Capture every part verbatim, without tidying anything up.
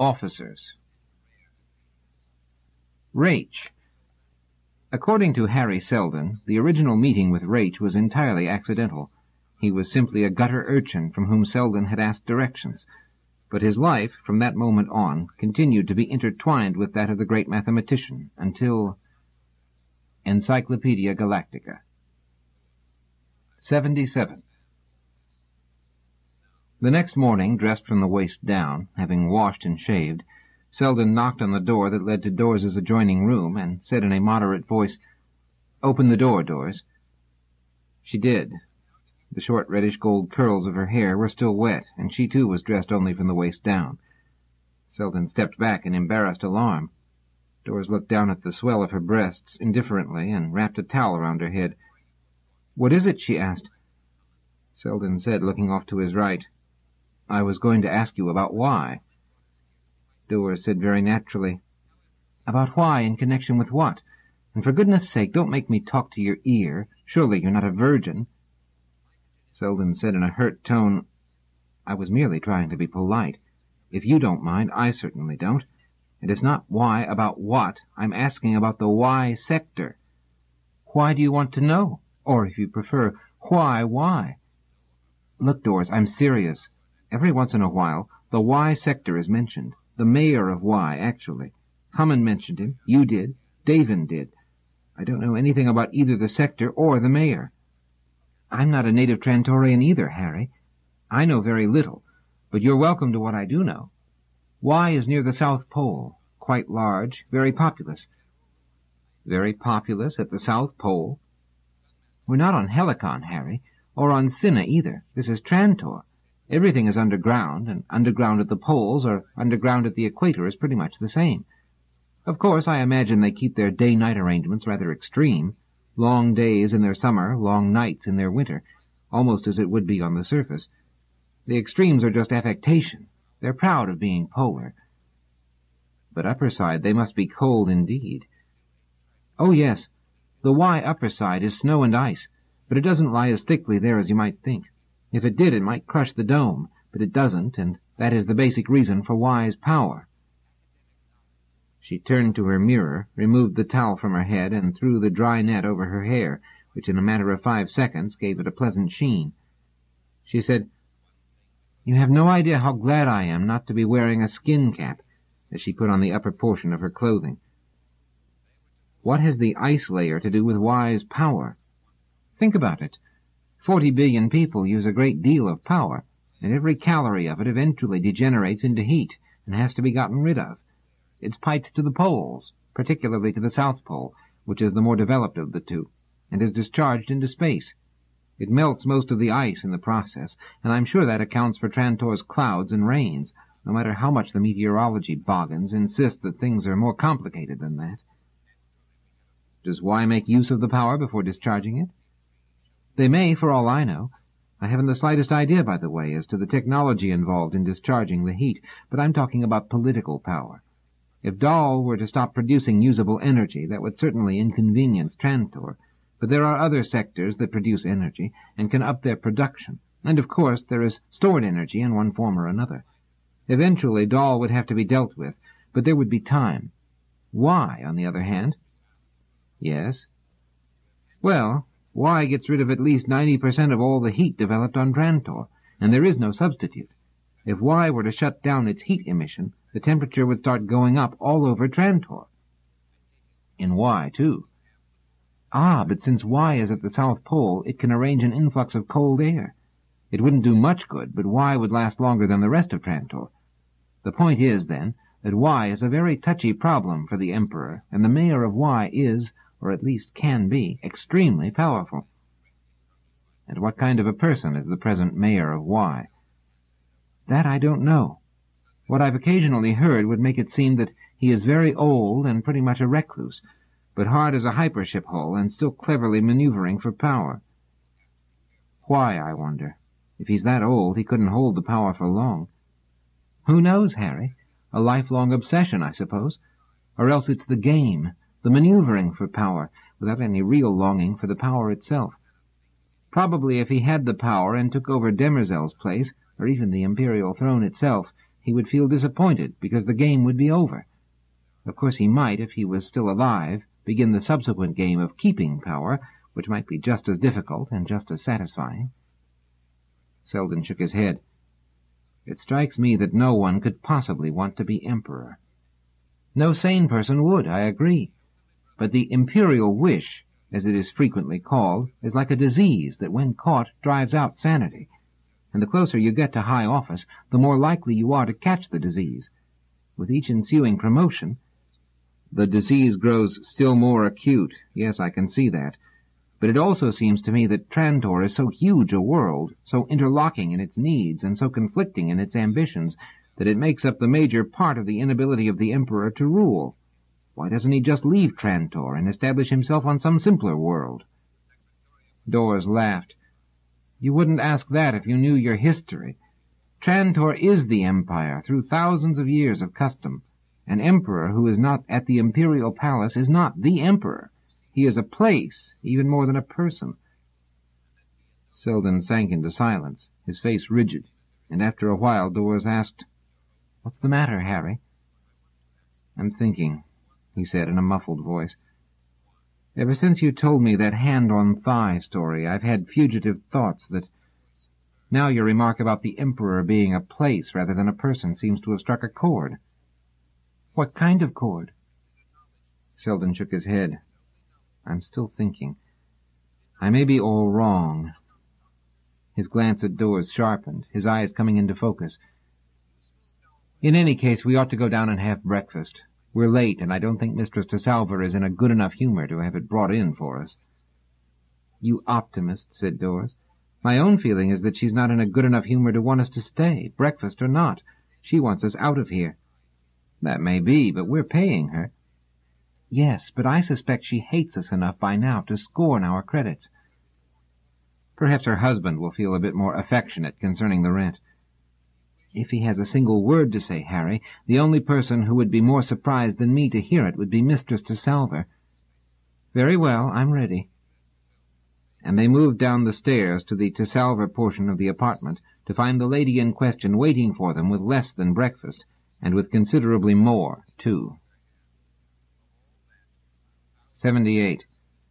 Officers. Rache. According to Harry Seldon, the original meeting with Rache was entirely accidental. He was simply a gutter urchin from whom Seldon had asked directions. But his life, from that moment on, continued to be intertwined with that of the great mathematician, until... Encyclopedia Galactica. seventy-seven. The next morning, dressed from the waist down, having washed and shaved, Seldon knocked on the door that led to Dors's adjoining room, and said in a moderate voice, "Open the door, Dors." She did. The short reddish-gold curls of her hair were still wet, and she too was dressed only from the waist down. Seldon stepped back in embarrassed alarm. Dors looked down at the swell of her breasts indifferently, and wrapped a towel around her head. "What is it?" she asked. Seldon said, looking off to his right, "I was going to ask you about why." Dors said very naturally, "About why in connection with what? And for goodness' sake, don't make me talk to your ear. Surely you're not a virgin." Seldon said in a hurt tone, "I was merely trying to be polite. If you don't mind, I certainly don't. It is not why about what. I'm asking about the why sector. Why do you want to know? Or, if you prefer, why why? Look, Dors, I'm serious. Every once in a while, the why sector is mentioned. The mayor of Y, actually. Hammond mentioned him. You did. Davin did. I don't know anything about either the sector or the mayor. I'm not a native Trantorian either, Harry. I know very little, but you're welcome to what I do know. Y is near the South Pole. Quite large, very populous." "Very populous at the South Pole?" "We're not on Helicon, Harry, or on Cinna either. This is Trantor. Everything is underground, and underground at the poles or underground at the equator is pretty much the same. Of course, I imagine they keep their day-night arrangements rather extreme. Long days in their summer, long nights in their winter, almost as it would be on the surface. The extremes are just affectation. They're proud of being polar. But upper side, they must be cold indeed." "Oh, yes. The Y upper side is snow and ice, but it doesn't lie as thickly there as you might think. If it did, it might crush the dome, but it doesn't, and that is the basic reason for Y's power." She turned to her mirror, removed the towel from her head, and threw the dry net over her hair, which in a matter of five seconds gave it a pleasant sheen. She said, "You have no idea how glad I am not to be wearing a skin cap," as she put on the upper portion of her clothing. "What has the ice layer to do with Y's power? Think about it. Forty billion people use a great deal of power, and every calorie of it eventually degenerates into heat and has to be gotten rid of. It's piped to the poles, particularly to the South Pole, which is the more developed of the two, and is discharged into space. It melts most of the ice in the process, and I'm sure that accounts for Trantor's clouds and rains, no matter how much the meteorology boggans insist that things are more complicated than that." "Does Y make use of the power before discharging it?" "They may, for all I know. I haven't the slightest idea, by the way, as to the technology involved in discharging the heat, but I'm talking about political power. If Dahl were to stop producing usable energy, that would certainly inconvenience Trantor, but there are other sectors that produce energy and can up their production, and of course there is stored energy in one form or another. Eventually Dahl would have to be dealt with, but there would be time. Y, on the other hand—" "Yes?" "Well, Y gets rid of at least ninety percent of all the heat developed on Trantor, and there is no substitute. If Y were to shut down its heat emission, the temperature would start going up all over Trantor." "In Y, too." "Ah, but since Y is at the South Pole, it can arrange an influx of cold air. It wouldn't do much good, but Y would last longer than the rest of Trantor. The point is, then, that Y is a very touchy problem for the Emperor, and the mayor of Y is, or at least can be, extremely powerful." "And what kind of a person is the present mayor of Y?" "That I don't know. What I've occasionally heard would make it seem that he is very old and pretty much a recluse, but hard as a hypership hull and still cleverly maneuvering for power." "Why, I wonder? If he's that old, he couldn't hold the power for long." "Who knows, Harry? A lifelong obsession, I suppose. Or else it's the game, the maneuvering for power, without any real longing for the power itself. Probably if he had the power and took over Demerzel's place, or even the imperial throne itself, he would feel disappointed because the game would be over. Of course he might, if he was still alive, begin the subsequent game of keeping power, which might be just as difficult and just as satisfying. Selden shook his head. It strikes me that no one could possibly want to be emperor. No sane person would, I agree. But the imperial wish, as it is frequently called, is like a disease that when caught drives out sanity. And the closer you get to high office, the more likely you are to catch the disease. With each ensuing promotion, the disease grows still more acute. Yes, I can see that. But it also seems to me that Trantor is so huge a world, so interlocking in its needs, and so conflicting in its ambitions, that it makes up the major part of the inability of the Emperor to rule. Why doesn't he just leave Trantor and establish himself on some simpler world? Dawes laughed. You wouldn't ask that if you knew your history. Trantor is the Empire through thousands of years of custom. An emperor who is not at the imperial palace is not the emperor. He is a place, even more than a person. Selden sank into silence, his face rigid, and after a while Dawes asked, What's the matter, Harry? I'm thinking, he said in a muffled voice. Ever since you told me that hand-on-thigh story, I've had fugitive thoughts that... Now your remark about the Emperor being a place rather than a person seems to have struck a chord. What kind of chord? Selden shook his head. I'm still thinking. I may be all wrong. His glance at Dawes sharpened, his eyes coming into focus. In any case, we ought to go down and have breakfast. We're late, and I don't think Mistress de Salver is in a good enough humor to have it brought in for us. You optimist, said Dawes. My own feeling is that she's not in a good enough humor to want us to stay, breakfast or not. She wants us out of here. That may be, but we're paying her. Yes, but I suspect she hates us enough by now to scorn our credits. Perhaps her husband will feel a bit more affectionate concerning the rent. If he has a single word to say, Harry, the only person who would be more surprised than me to hear it would be Mistress de Salver. Very well, I'm ready. And they moved down the stairs to the de Salver portion of the apartment to find the lady in question waiting for them with less than breakfast, and with considerably more, too. Seventy-eight.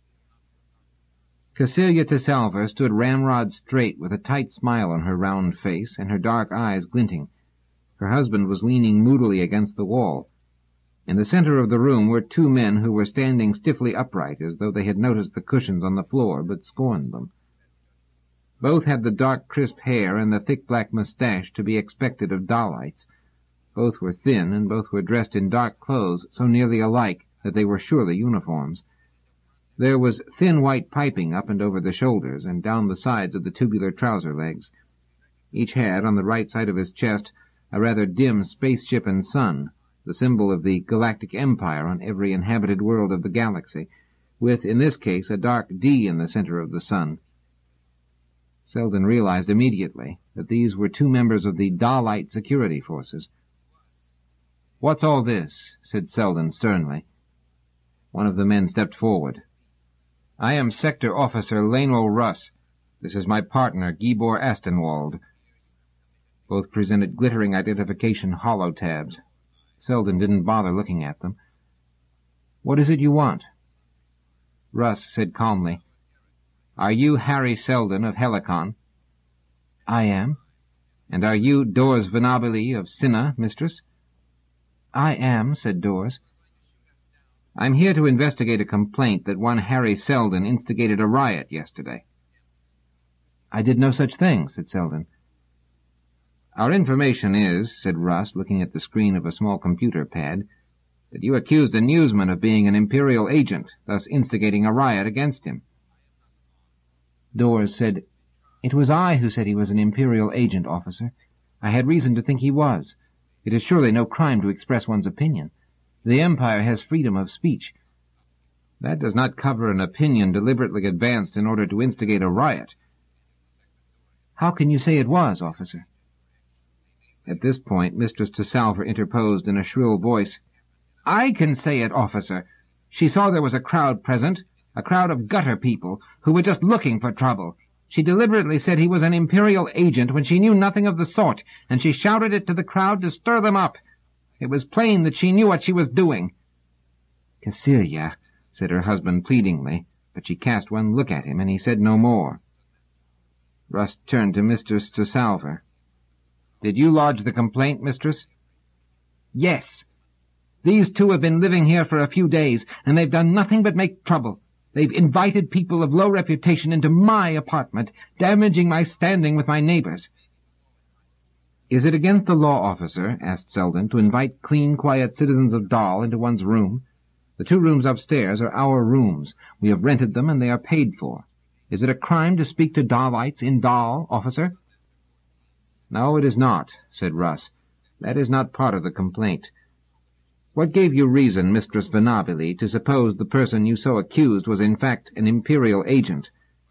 Cecilia de Salver stood ramrod straight with a tight smile on her round face and her dark eyes glinting. Her husband was leaning moodily against the wall. In the center of the room were two men who were standing stiffly upright, as though they had noticed the cushions on the floor, but scorned them. Both had the dark, crisp hair and the thick black mustache to be expected of Dallites. Both were thin, and both were dressed in dark clothes so nearly alike that they were surely uniforms. There was thin white piping up and over the shoulders and down the sides of the tubular trouser legs. Each had, on the right side of his chest, a rather dim spaceship and sun, the symbol of the galactic empire on every inhabited world of the galaxy, with, in this case, a dark D in the center of the sun. Selden realized immediately that these were two members of the Dallite security forces. "What's all this?" said Selden sternly. One of the men stepped forward. "I am Sector Officer Lainwell Russ. This is my partner, Gibor Astenwald." Both presented glittering identification holotabs. Selden didn't bother looking at them. "What is it you want?" Russ said calmly, "Are you Harry Selden of Helicon?" "I am." "And are you Dors Venabili of Cinna, mistress?" "I am," said Dors. "I'm here to investigate a complaint that one Harry Selden instigated a riot yesterday." "I did no such thing," said Selden. "Our information is," said Russ, looking at the screen of a small computer pad, "that you accused a newsman of being an Imperial agent, thus instigating a riot against him." Dors said, "It was I who said he was an Imperial agent, officer. I had reason to think he was. It is surely no crime to express one's opinion. The Empire has freedom of speech." "That does not cover an opinion deliberately advanced in order to instigate a riot." "How can you say it was, officer?" At this point, Mistress de Salver interposed in a shrill voice. "I can say it, officer. She saw there was a crowd present, a crowd of gutter people, who were just looking for trouble. She deliberately said he was an Imperial agent when she knew nothing of the sort, and she shouted it to the crowd to stir them up. It was plain that she knew what she was doing." "Cecilia," said her husband pleadingly, but she cast one look at him, and he said no more. Russ turned to Mistress de Salver. "Did you lodge the complaint, mistress?" "Yes. These two have been living here for a few days, and they've done nothing but make trouble. They've invited people of low reputation into my apartment, damaging my standing with my neighbors." "Is it against the law, officer," asked Selden, "to invite clean, quiet citizens of Dahl into one's room? The two rooms upstairs are our rooms. We have rented them, and they are paid for. Is it a crime to speak to Dahlites in Dahl, officer?" "No, it is not," said Russ. "That is not part of the complaint. What gave you reason, Mistress Venabili, to suppose the person you so accused was in fact an Imperial agent?"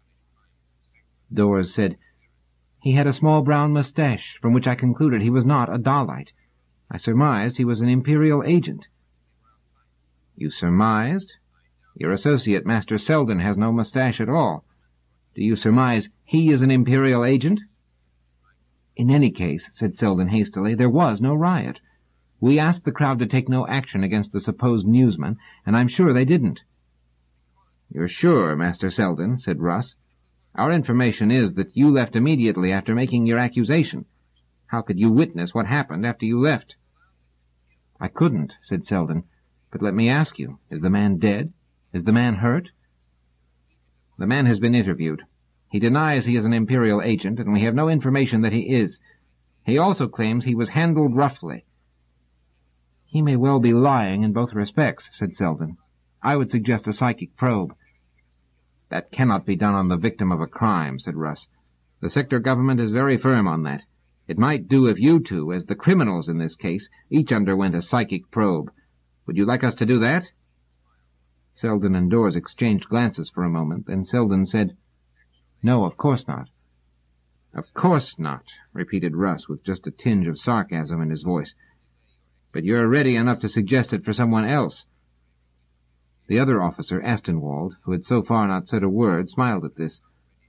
Dawes said, "He had a small brown mustache, from which I concluded he was not a Dahlite. I surmised he was an Imperial agent." "You surmised? Your associate, Master Selden, has no mustache at all. Do you surmise he is an Imperial agent?" "In any case," said Selden hastily, "there was no riot. We asked the crowd to take no action against the supposed newsman, and I'm sure they didn't." "You're sure, Master Selden?" said Russ. "Our information is that you left immediately after making your accusation. How could you witness what happened after you left?" "I couldn't," said Selden. "But let me ask you, is the man dead? Is the man hurt?" "The man has been interviewed. He denies he is an Imperial agent, and we have no information that he is. He also claims he was handled roughly." "He may well be lying in both respects," said Selden. "I would suggest a psychic probe." "That cannot be done on the victim of a crime," said Russ. "The sector government is very firm on that. It might do if you two, as the criminals in this case, each underwent a psychic probe. Would you like us to do that?" Selden and Dawes exchanged glances for a moment, then Selden said, "No, of course not." "Of course not," repeated Russ, with just a tinge of sarcasm in his voice. "But you're ready enough to suggest it for someone else." The other officer, Astenwald, who had so far not said a word, smiled at this.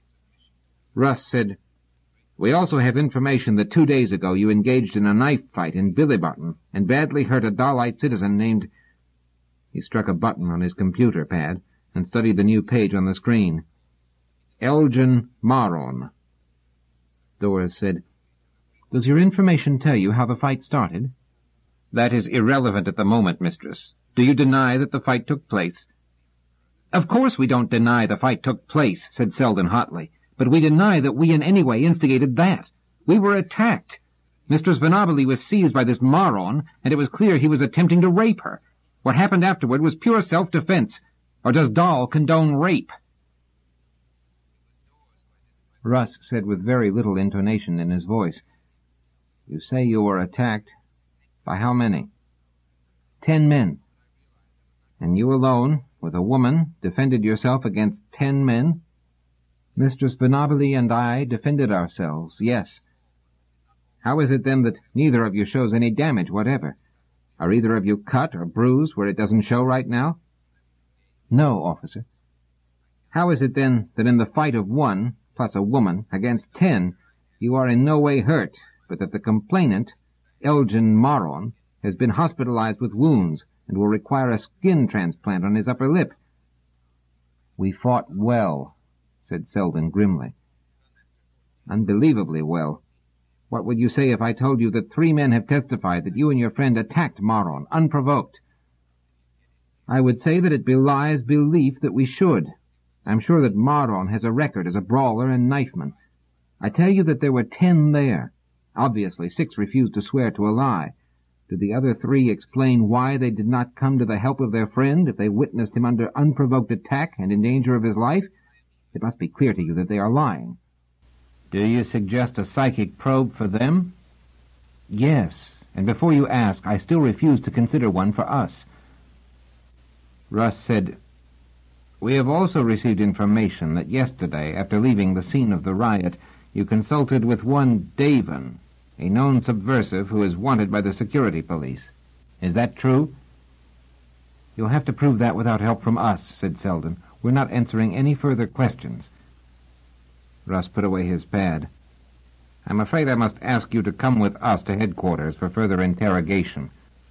Russ said, "We also have information that two days ago you engaged in a knife fight in Billibarton and badly hurt a Dahlite citizen named—" He struck a button on his computer pad and studied the new page on the screen. "Elgin Maron." Dawes said, "Does your information tell you how the fight started?" "That is irrelevant at the moment, mistress. Do you deny that the fight took place?" "Of course we don't deny the fight took place," said Selden hotly. "But we deny that we in any way instigated that. We were attacked. Mistress Venabili was seized by this Maron, and it was clear he was attempting to rape her. What happened afterward was pure self-defense. Or does Dahl condone rape?" Russ said with very little intonation in his voice, "You say you were attacked. By how many?" "Ten men." "And you alone, with a woman, defended yourself against ten men?" "Mistress Venabili and I defended ourselves, yes." "How is it, then, that neither of you shows any damage whatever? Are either of you cut or bruised where it doesn't show right now?" "No, officer." "How is it, then, that in the fight of one, plus a woman, against ten, you are in no way hurt, but that the complainant, Elgin Maron, has been hospitalized with wounds and will require a skin transplant on his upper lip?" "We fought well," said Selden grimly. "Unbelievably well. What would you say if I told you that three men have testified that you and your friend attacked Maron, unprovoked?" "I would say that it belies belief that we should. I'm sure that Maron has a record as a brawler and knifeman. I tell you that there were ten there. Obviously, six refused to swear to a lie. Did the other three explain why they did not come to the help of their friend if they witnessed him under unprovoked attack and in danger of his life? It must be clear to you that they are lying." "Do you suggest a psychic probe for them?" "Yes, and before you ask, I still refuse to consider one for us." Russ said, "We have also received information that yesterday, after leaving the scene of the riot, you consulted with one Davin, a known subversive who is wanted by the security police. Is that true?" "You'll have to prove that without help from us," said Selden. "We're not answering any further questions." Russ put away his pad. "I'm afraid I must ask you to come with us to headquarters for further interrogation."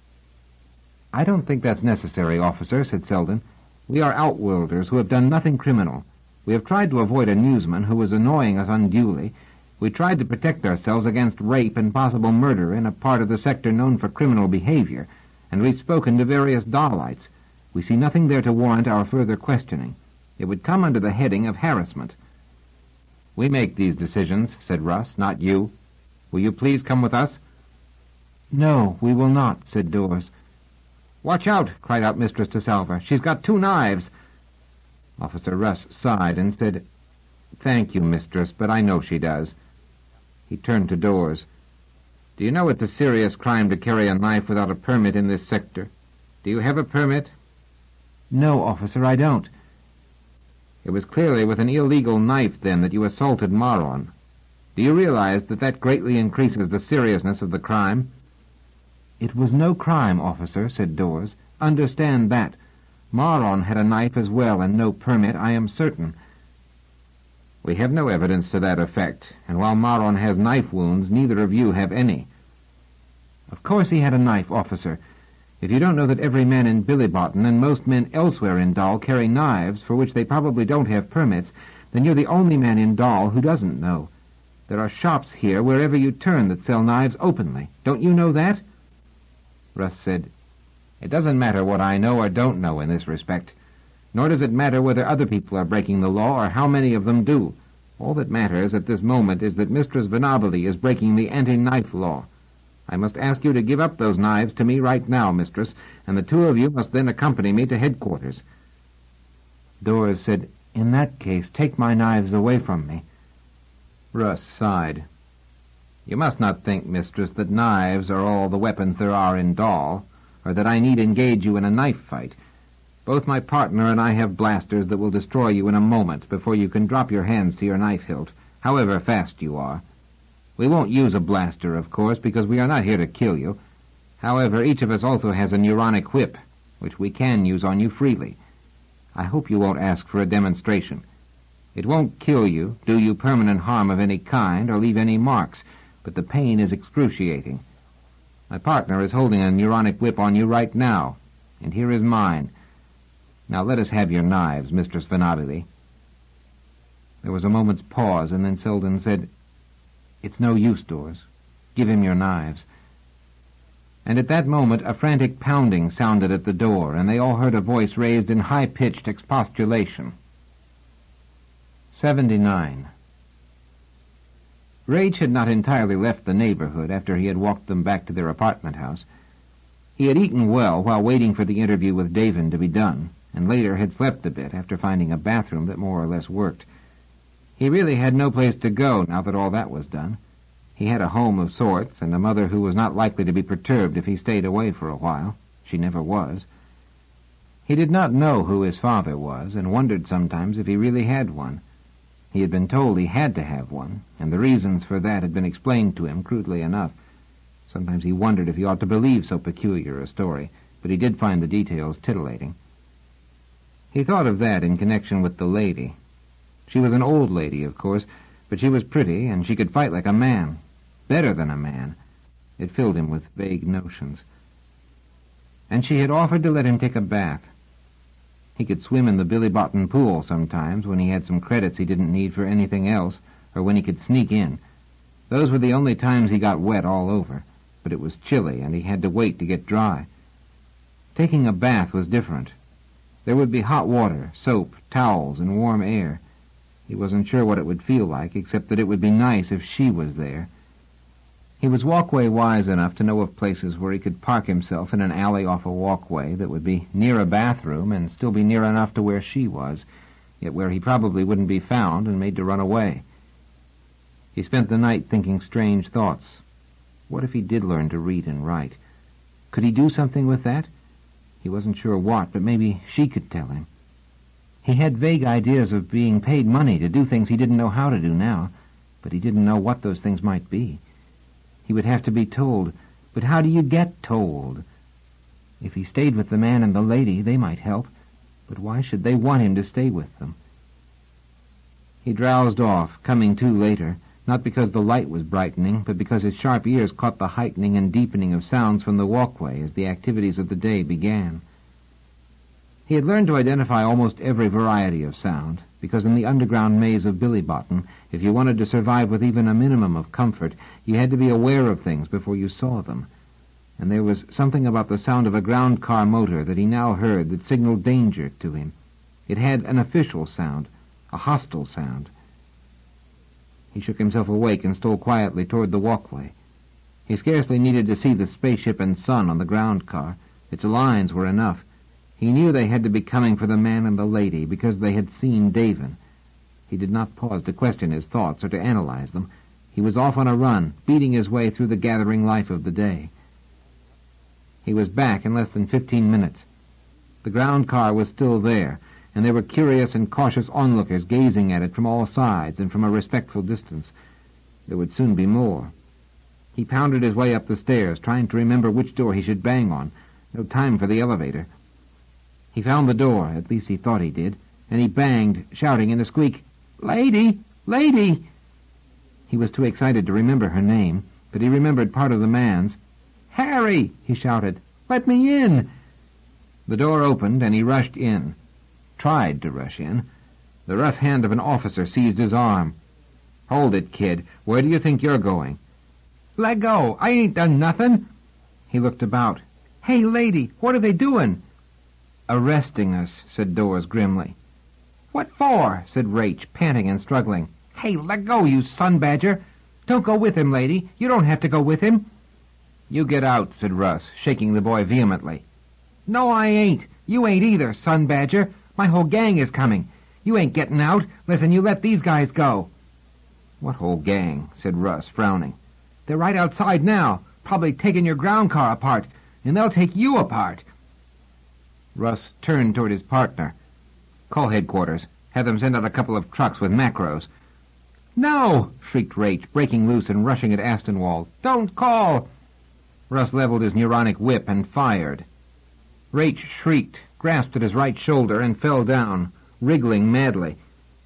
"I don't think that's necessary, officer," said Selden. "We are outworlders who have done nothing criminal. We have tried to avoid a newsman who was annoying us unduly. We tried to protect ourselves against rape and possible murder in a part of the sector known for criminal behavior, and we've spoken to various Dallites. We see nothing there to warrant our further questioning. It would come under the heading of harassment." "We make these decisions," said Russ, "not you. Will you please come with us?" "No, we will not," said Dawes. "Watch out!" cried out Mistress de Salva. "She's got two knives." Officer Russ sighed and said, "Thank you, mistress, but I know she does." He turned to Dawes. "Do you know it's a serious crime to carry a knife without a permit in this sector? Do you have a permit?" "No, officer, I don't." "It was clearly with an illegal knife, then, that you assaulted Maron. Do you realize that that greatly increases the seriousness of the crime?" "It was no crime, officer," said Dawes. "Understand that. Maron had a knife as well, and no permit, I am certain." "We have no evidence to that effect, and while Maron has knife wounds, neither of you have any." "Of course he had a knife, officer. If you don't know that every man in Billybotten and most men elsewhere in Dal carry knives for which they probably don't have permits, then you're the only man in Dal who doesn't know. There are shops here wherever you turn that sell knives openly. Don't you know that?" Russ said, "It doesn't matter what I know or don't know in this respect. Nor does it matter whether other people are breaking the law or how many of them do. All that matters at this moment is that Mistress Venabili is breaking the anti-knife law. I must ask you to give up those knives to me right now, mistress, and the two of you must then accompany me to headquarters." Dawes said, "In that case, take my knives away from me." Russ sighed. "You must not think, mistress, that knives are all the weapons there are in Dal, or that I need engage you in a knife fight. Both my partner and I have blasters that will destroy you in a moment before you can drop your hands to your knife hilt, however fast you are. We won't use a blaster, of course, because we are not here to kill you. However, each of us also has a neuronic whip, which we can use on you freely. I hope you won't ask for a demonstration. It won't kill you, do you permanent harm of any kind, or leave any marks, but the pain is excruciating. My partner is holding a neuronic whip on you right now, and here is mine. Now let us have your knives, Mistress Venabili." There was a moment's pause, and then Selden said, "It's no use, Dawes. Give him your knives." And at that moment a frantic pounding sounded at the door, and they all heard a voice raised in high-pitched expostulation. seventy-nine. Rache had not entirely left the neighborhood after he had walked them back to their apartment house. He had eaten well while waiting for the interview with Davin to be done, and later had slept a bit after finding a bathroom that more or less worked. He really had no place to go now that all that was done. He had a home of sorts, and a mother who was not likely to be perturbed if he stayed away for a while. She never was. He did not know who his father was, and wondered sometimes if he really had one. He had been told he had to have one, and the reasons for that had been explained to him crudely enough. Sometimes he wondered if he ought to believe so peculiar a story, but he did find the details titillating. He thought of that in connection with the lady. She was an old lady, of course, but she was pretty, and she could fight like a man. Better than a man. It filled him with vague notions. And she had offered to let him take a bath. He could swim in the Billybotten pool sometimes when he had some credits he didn't need for anything else, or when he could sneak in. Those were the only times he got wet all over, but it was chilly, and he had to wait to get dry. Taking a bath was different. There would be hot water, soap, towels, and warm air. He wasn't sure what it would feel like, except that it would be nice if she was there. He was walkway-wise enough to know of places where he could park himself in an alley off a walkway that would be near a bathroom and still be near enough to where she was, yet where he probably wouldn't be found and made to run away. He spent the night thinking strange thoughts. What if he did learn to read and write? Could he do something with that? He wasn't sure what, but maybe she could tell him. He had vague ideas of being paid money to do things he didn't know how to do now, but he didn't know what those things might be. He would have to be told, but how do you get told? If he stayed with the man and the lady, they might help, but why should they want him to stay with them? He drowsed off, coming to later, not because the light was brightening, but because his sharp ears caught the heightening and deepening of sounds from the walkway as the activities of the day began. He had learned to identify almost every variety of sound, because in the underground maze of Billy-Bottom, if you wanted to survive with even a minimum of comfort, you had to be aware of things before you saw them. And there was something about the sound of a ground car motor that he now heard that signaled danger to him. It had an official sound, a hostile sound. He shook himself awake and stole quietly toward the walkway. He scarcely needed to see the spaceship and sun on the ground car. Its lines were enough. He knew they had to be coming for the man and the lady because they had seen Davin. He did not pause to question his thoughts or to analyze them. He was off on a run, beating his way through the gathering life of the day. He was back in less than fifteen minutes. The ground car was still there, and there were curious and cautious onlookers gazing at it from all sides and from a respectful distance. There would soon be more. He pounded his way up the stairs, trying to remember which door he should bang on. No time for the elevator. He found the door, at least he thought he did, and he banged, shouting in a squeak, "Lady! Lady!" He was too excited to remember her name, but he remembered part of the man's. "Harry!" he shouted. "Let me in!" The door opened, and he rushed in. Tried to rush in. The rough hand of an officer seized his arm. "Hold it, kid. Where do you think you're going?" "Let go. I ain't done nothing." He looked about. "Hey, lady, what are they doing?" "Arresting us," said Dawes grimly. "What for?" said Raich, panting and struggling. "Hey, let go, you son badger. Don't go with him, lady. You don't have to go with him." "You get out," said Russ, shaking the boy vehemently. "No, I ain't. You ain't either, son badger. My whole gang is coming. You ain't getting out, less'n you let these guys go." "What whole gang?" said Russ, frowning. "They're right outside now, probably taking your ground car apart, and they'll take you apart." Russ turned toward his partner. "Call headquarters. Have them send out a couple of trucks with macros." "No!" shrieked Raich, breaking loose and rushing at Astonwald. "Don't call!" Russ leveled his neuronic whip and fired. Raich shrieked, grasped at his right shoulder, and fell down, wriggling madly.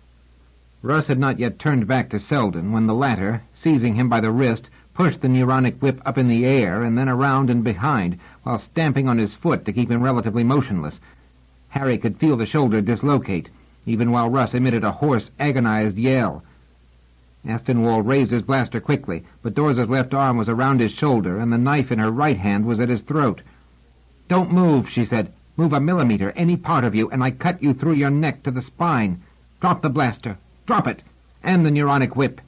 Russ had not yet turned back to Selden when the latter, seizing him by the wrist, pushed the neuronic whip up in the air and then around and behind, while stamping on his foot to keep him relatively motionless. Harry could feel the shoulder dislocate, even while Russ emitted a hoarse, agonized yell. Astonwald raised his blaster quickly, but Dawes' left arm was around his shoulder, and the knife in her right hand was at his throat. "Don't move," she said. "Move a millimeter, any part of you, and I cut you through your neck to the spine. Drop the blaster. Drop it. And the neuronic whip."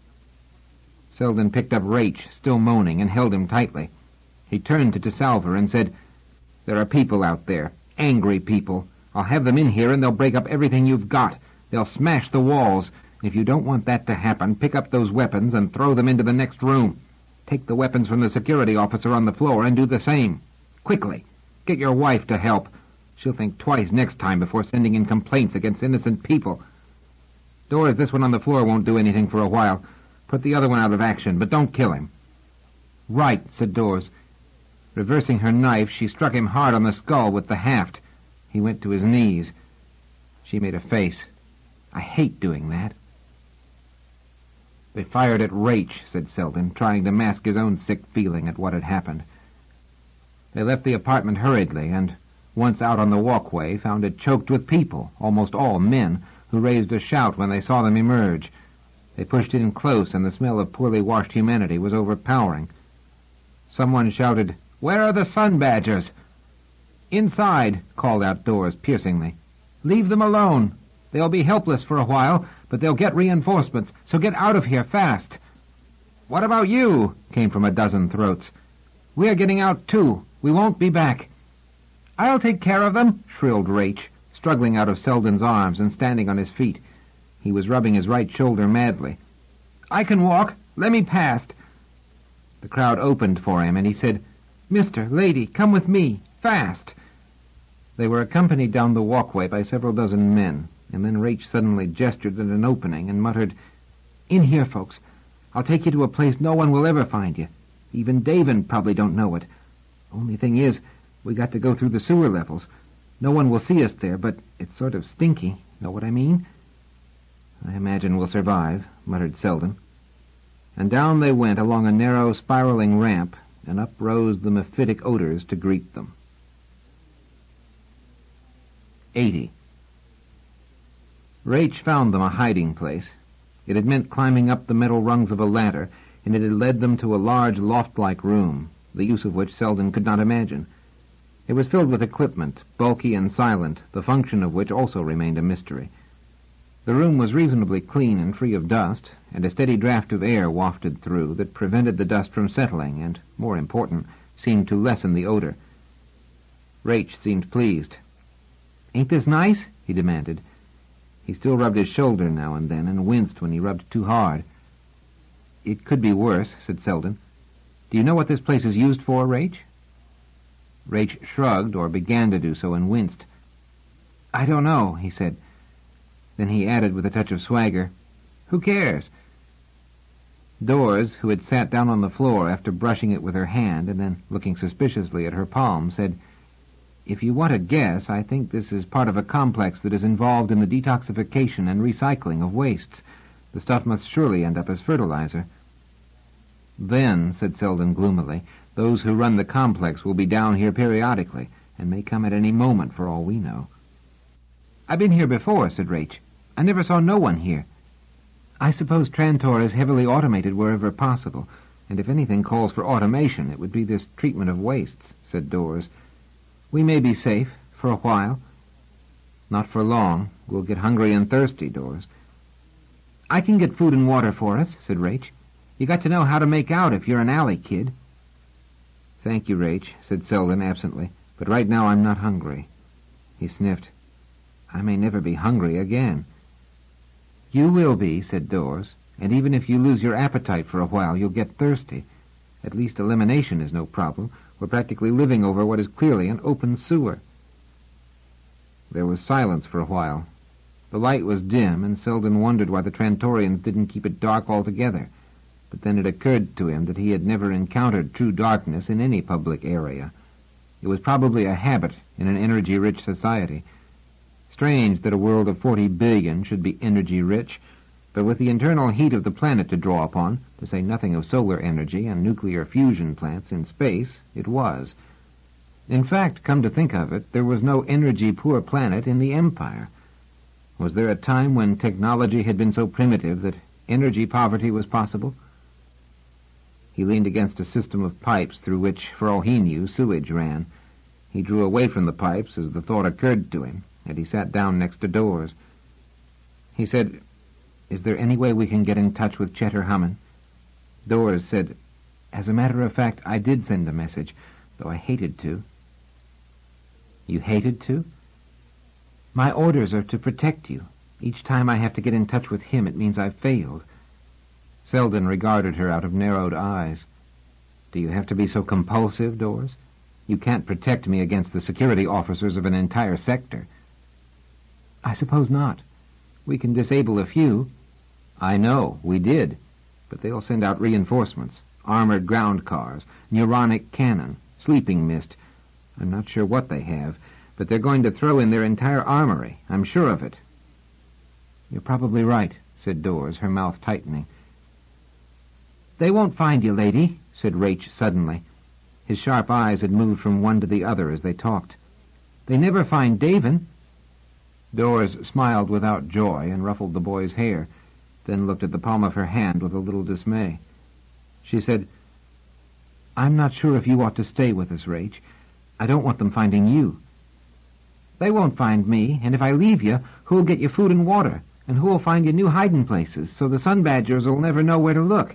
Selden picked up Raich, still moaning, and held him tightly. He turned to DeSalver and said, "There are people out there. Angry people. I'll have them in here, and they'll break up everything you've got. They'll smash the walls. If you don't want that to happen, pick up those weapons and throw them into the next room. Take the weapons from the security officer on the floor and do the same. Quickly. Get your wife to help. She'll think twice next time before sending in complaints against innocent people. Dawes, this one on the floor won't do anything for a while. Put the other one out of action, but don't kill him." "Right," said Dawes. Reversing her knife, she struck him hard on the skull with the haft. He went to his knees. She made a face. "I hate doing that." "They fired at Raich," said Selden, trying to mask his own sick feeling at what had happened. They left the apartment hurriedly, and, once out on the walkway, found it choked with people, almost all men, who raised a shout when they saw them emerge. They pushed in close, and the smell of poorly washed humanity was overpowering. Someone shouted, "Where are the sun badgers?" "Inside," called out Dawes piercingly. "Leave them alone. They'll be helpless for a while, but they'll get reinforcements, so get out of here fast." "What about you?" came from a dozen throats. "We're getting out, too. We won't be back." "I'll take care of them," shrilled Raich, struggling out of Selden's arms and standing on his feet. He was rubbing his right shoulder madly. "I can walk. Let me past." The crowd opened for him, and he said, "Mister, lady, come with me. Fast." They were accompanied down the walkway by several dozen men, and then Raich suddenly gestured at an opening and muttered, "In here, folks. I'll take you to a place no one will ever find you. Even Davin probably don't know it. Only thing is, we got to go through the sewer levels. No one will see us there, but it's sort of stinky. Know what I mean?" "I imagine we'll survive," muttered Selden. And down they went along a narrow, spiraling ramp, and up rose the mephitic odors to greet them. Eighty. Rache found them a hiding place. It had meant climbing up the metal rungs of a ladder, and it had led them to a large loft-like room, the use of which Selden could not imagine. It was filled with equipment, bulky and silent, the function of which also remained a mystery. The room was reasonably clean and free of dust, and a steady draft of air wafted through that prevented the dust from settling and, more important, seemed to lessen the odor. Rache seemed pleased. "Ain't this nice?" he demanded. He still rubbed his shoulder now and then and winced when he rubbed too hard. "It could be worse," said Selden. "Do you know what this place is used for, Rache?" Rache shrugged, or began to do so, and winced. "I don't know," he said. Then he added with a touch of swagger, "Who cares?" Dors, who had sat down on the floor after brushing it with her hand and then looking suspiciously at her palm, said, "If you want to guess, I think this is part of a complex that is involved in the detoxification and recycling of wastes. The stuff must surely end up as fertilizer." "Then," said Selden gloomily, "those who run the complex will be down here periodically, and may come at any moment for all we know." "I've been here before," said Rache. "I never saw no one here." "I suppose Trantor is heavily automated wherever possible, and if anything calls for automation, it would be this treatment of wastes," said Dors. "We may be safe, for a while." "Not for long. We'll get hungry and thirsty, Dors." "I can get food and water for us," said Rache. "You got to know how to make out if you're an alley kid." "Thank you, Rache," said Selden absently, "but right now I'm not hungry." He sniffed. "I may never be hungry again." "You will be," said Dors, "and even if you lose your appetite for a while, you'll get thirsty. At least elimination is no problem. We're practically living over what is clearly an open sewer." There was silence for a while. The light was dim, and Selden wondered why the Trantorians didn't keep it dark altogether. But then it occurred to him that he had never encountered true darkness in any public area. It was probably a habit in an energy-rich society. Strange that a world of forty billion should be energy-rich, but with the internal heat of the planet to draw upon, to say nothing of solar energy and nuclear fusion plants in space, it was. In fact, come to think of it, there was no energy-poor planet in the Empire. Was there a time when technology had been so primitive that energy poverty was possible? He leaned against a system of pipes through which, for all he knew, sewage ran. He drew away from the pipes as the thought occurred to him, and he sat down next to Dors. He said, "Is there any way we can get in touch with Chetter Hammond?" Dors said, "As a matter of fact, I did send a message, though I hated to." "You hated to?" "My orders are to protect you. Each time I have to get in touch with him, it means I've failed." Selden regarded her out of narrowed eyes. "Do you have to be so compulsive, Dors? You can't protect me against the security officers of an entire sector." "I suppose not. We can disable a few." "I know, we did. But they'll send out reinforcements, armored ground cars, neuronic cannon, sleeping mist. I'm not sure what they have, but they're going to throw in their entire armory. I'm sure of it." "You're probably right," said Dors, her mouth tightening. "They won't find you, lady," said Rache suddenly. His sharp eyes had moved from one to the other as they talked. "They never find Davin." Dors smiled without joy and ruffled the boy's hair, then looked at the palm of her hand with a little dismay. She said, "I'm not sure if you ought to stay with us, Rache. I don't want them finding you." "They won't find me, and if I leave you, who'll get you food and water, and who'll find you new hiding places, so the sun badgers will never know where to look?"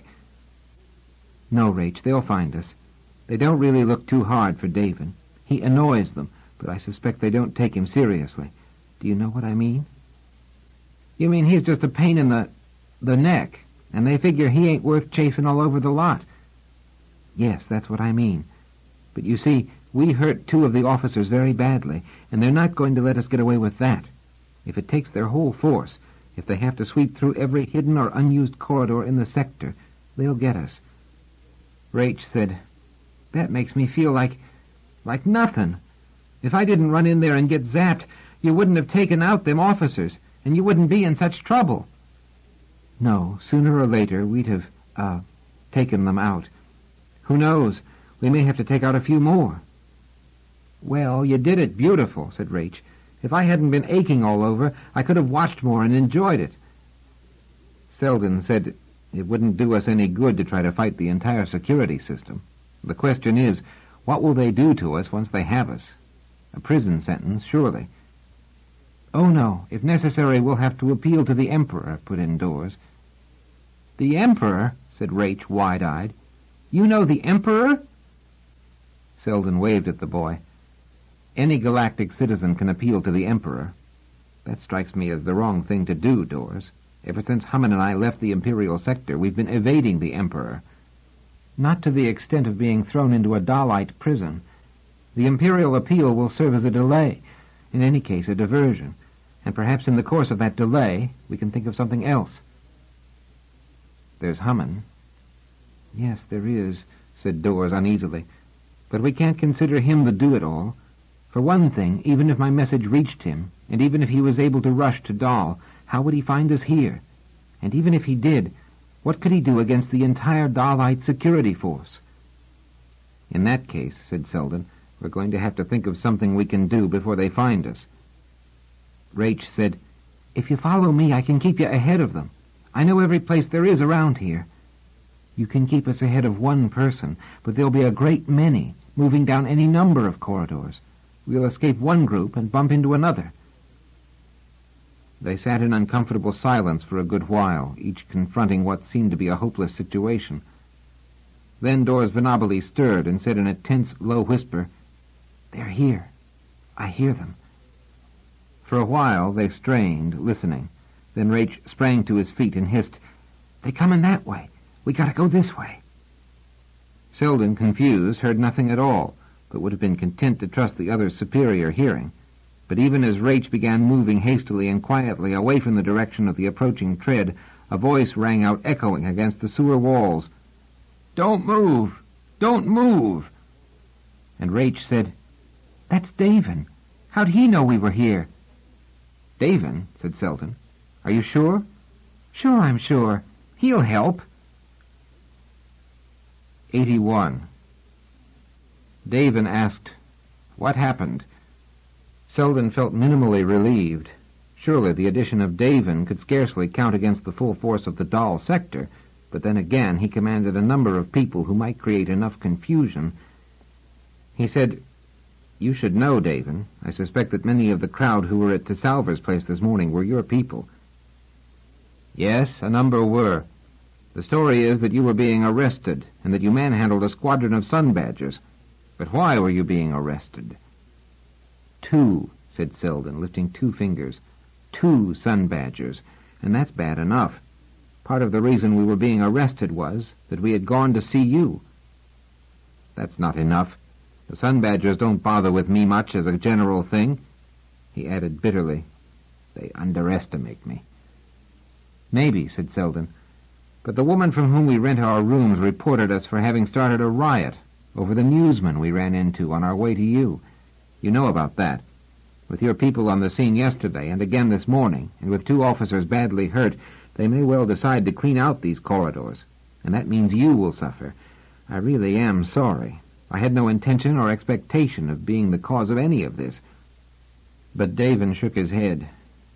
"No, Rache, they'll find us. They don't really look too hard for Davin. He annoys them, but I suspect they don't take him seriously. Do you know what I mean?" "You mean he's just a pain in the... the neck, and they figure he ain't worth chasing all over the lot?" "Yes, that's what I mean. But you see, we hurt two of the officers very badly, and they're not going to let us get away with that. If it takes their whole force, if they have to sweep through every hidden or unused corridor in the sector, they'll get us." Rache said, "That makes me feel like... like nothing. If I didn't run in there and get zapped, you wouldn't have taken out them officers, and you wouldn't be in such trouble." No, sooner or later we'd have, uh, taken them out. Who knows? We may have to take out a few more. Well, you did it beautiful, said Rache. If I hadn't been aching all over, I could have watched more and enjoyed it. Selden said it wouldn't do us any good to try to fight the entire security system. The question is, what will they do to us once they have us? A prison sentence, surely. Oh, no. If necessary, we'll have to appeal to the Emperor, put in Dawes. The Emperor? Said Rache, wide-eyed. You know the Emperor? Selden waved at the boy. Any galactic citizen can appeal to the Emperor. That strikes me as the wrong thing to do, Dawes. Ever since Hammond and I left the Imperial sector, we've been evading the Emperor. Not to the extent of being thrown into a Dalite prison. The Imperial appeal will serve as a delay, in any case a diversion, and perhaps in the course of that delay we can think of something else. There's Hammond. Yes, there is, said Dawes uneasily, but we can't consider him the do-it-all. For one thing, even if my message reached him, and even if he was able to rush to Dahl, how would he find us here? And even if he did, what could he do against the entire Dalite security force? In that case, said Selden, we're going to have to think of something we can do before they find us. Rache said, If you follow me, I can keep you ahead of them. I know every place there is around here. You can keep us ahead of one person, but there'll be a great many, moving down any number of corridors. We'll escape one group and bump into another. They sat in uncomfortable silence for a good while, each confronting what seemed to be a hopeless situation. Then Dawes Venabili stirred and said in a tense, low whisper, They're here. I hear them. For a while they strained, listening. Then Rache sprang to his feet and hissed, They come in that way. We gotta go this way. Selden, confused, heard nothing at all, but would have been content to trust the other's superior hearing. But even as Rache began moving hastily and quietly away from the direction of the approaching tread, a voice rang out echoing against the sewer walls. Don't move! Don't move! And Rache said, That's Davin. How'd he know we were here? Davin, said Selden. Are you sure? Sure, I'm sure. He'll help. eighty-one. Davin asked, What happened? Selden felt minimally relieved. Surely the addition of Davin could scarcely count against the full force of the Dahl sector, but then again he commanded a number of people who might create enough confusion. He said, You should know, Davin. I suspect that many of the crowd who were at TeSalver's place this morning were your people. Yes, a number were. The story is that you were being arrested, and that you manhandled a squadron of Sun Badgers. But why were you being arrested? Two, said Selden, lifting two fingers. Two Sun Badgers, and that's bad enough. Part of the reason we were being arrested was that we had gone to see you. That's not enough. The Sun Badgers don't bother with me much as a general thing. He added bitterly, They underestimate me. Maybe, said Selden. But the woman from whom we rent our rooms reported us for having started a riot over the newsman we ran into on our way to you. You know about that. With your people on the scene yesterday and again this morning, and with two officers badly hurt, they may well decide to clean out these corridors. And that means you will suffer. I really am sorry. I had no intention or expectation of being the cause of any of this. But Davin shook his head.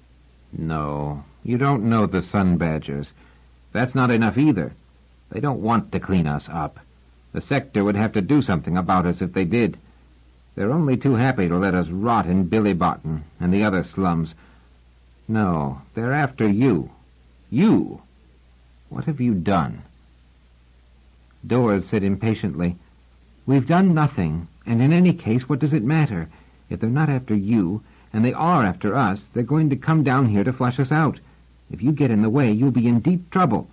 No, you don't know the Sun Badgers. That's not enough either. They don't want to clean us up. The sector would have to do something about us if they did. They're only too happy to let us rot in Billy Bottom and the other slums. No, they're after you. You! What have you done? Dawes said impatiently, We've done nothing, and in any case, what does it matter? If they're not after you, and they are after us, they're going to come down here to flush us out. If you get in the way, you'll be in deep trouble.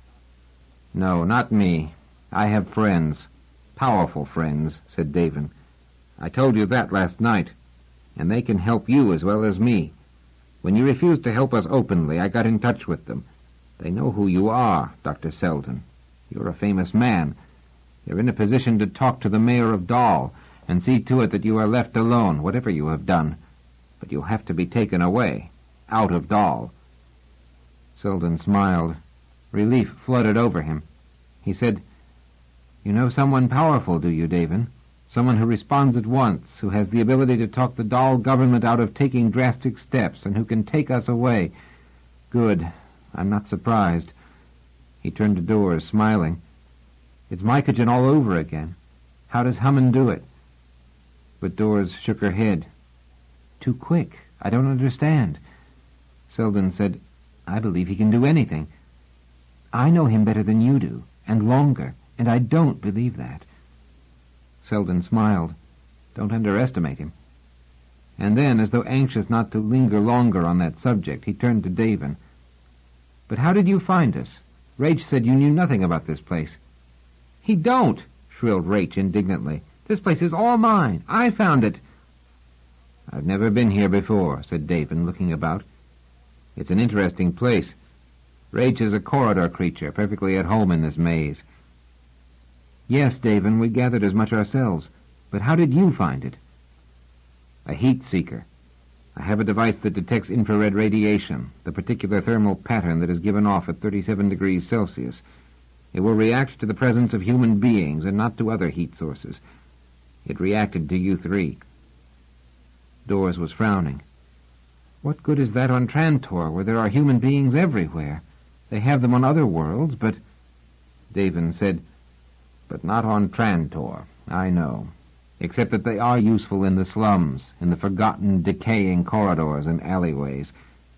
No, not me. I have friends. Powerful friends, said Davin. I told you that last night, and they can help you as well as me. When you refused to help us openly, I got in touch with them. They know who you are, Doctor Selden. You're a famous man. They're in a position to talk to the mayor of Dahl and see to it that you are left alone, whatever you have done. But you'll have to be taken away, out of Dahl. Selden smiled. Relief flooded over him. He said, "You know someone powerful, do you, Davin? Someone who responds at once, who has the ability to talk the Dahl government out of taking drastic steps, and who can take us away." "Good. I'm not surprised." He turned to Dawes, smiling. "It's Mycogen all over again. How does Hammond do it?" But Dawes shook her head. "Too quick. I don't understand." Selden said, "I believe he can do anything. I know him better than you do, and longer, and I don't believe that." Selden smiled. "Don't underestimate him." And then, as though anxious not to linger longer on that subject, he turned to Davin. "But how did you find us? Raich said you knew nothing about this place." "He don't!" shrilled Raich indignantly. "This place is all mine. I found it." "I've never been here before," said Davin, looking about. "It's an interesting place. Raich is a corridor creature, perfectly at home in this maze." "Yes, Davin, we gathered as much ourselves. But how did you find it?" "A heat seeker. I have a device that detects infrared radiation, the particular thermal pattern that is given off at thirty-seven degrees Celsius. It will react to the presence of human beings and not to other heat sources. It reacted to you three." Dawes was frowning. "What good is that on Trantor, where there are human beings everywhere? They have them on other worlds, but—" Davin said, "But not on Trantor, I know. Except that they are useful in the slums, in the forgotten, decaying corridors and alleyways."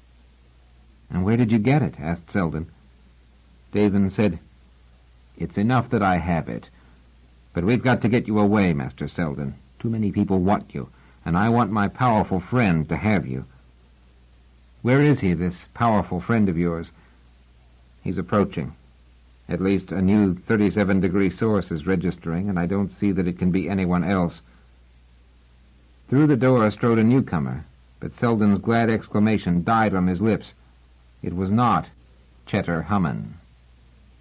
"And where did you get it?" asked Selden. Davin said, "It's enough that I have it. But we've got to get you away, Master Selden. Too many people want you, and I want my powerful friend to have you." "Where is he, this powerful friend of yours?" "He's approaching. At least a new thirty-seven degree source is registering, and I don't see that it can be anyone else." Through the door strode a newcomer, but Selden's glad exclamation died on his lips. It was not Chetter Hammond.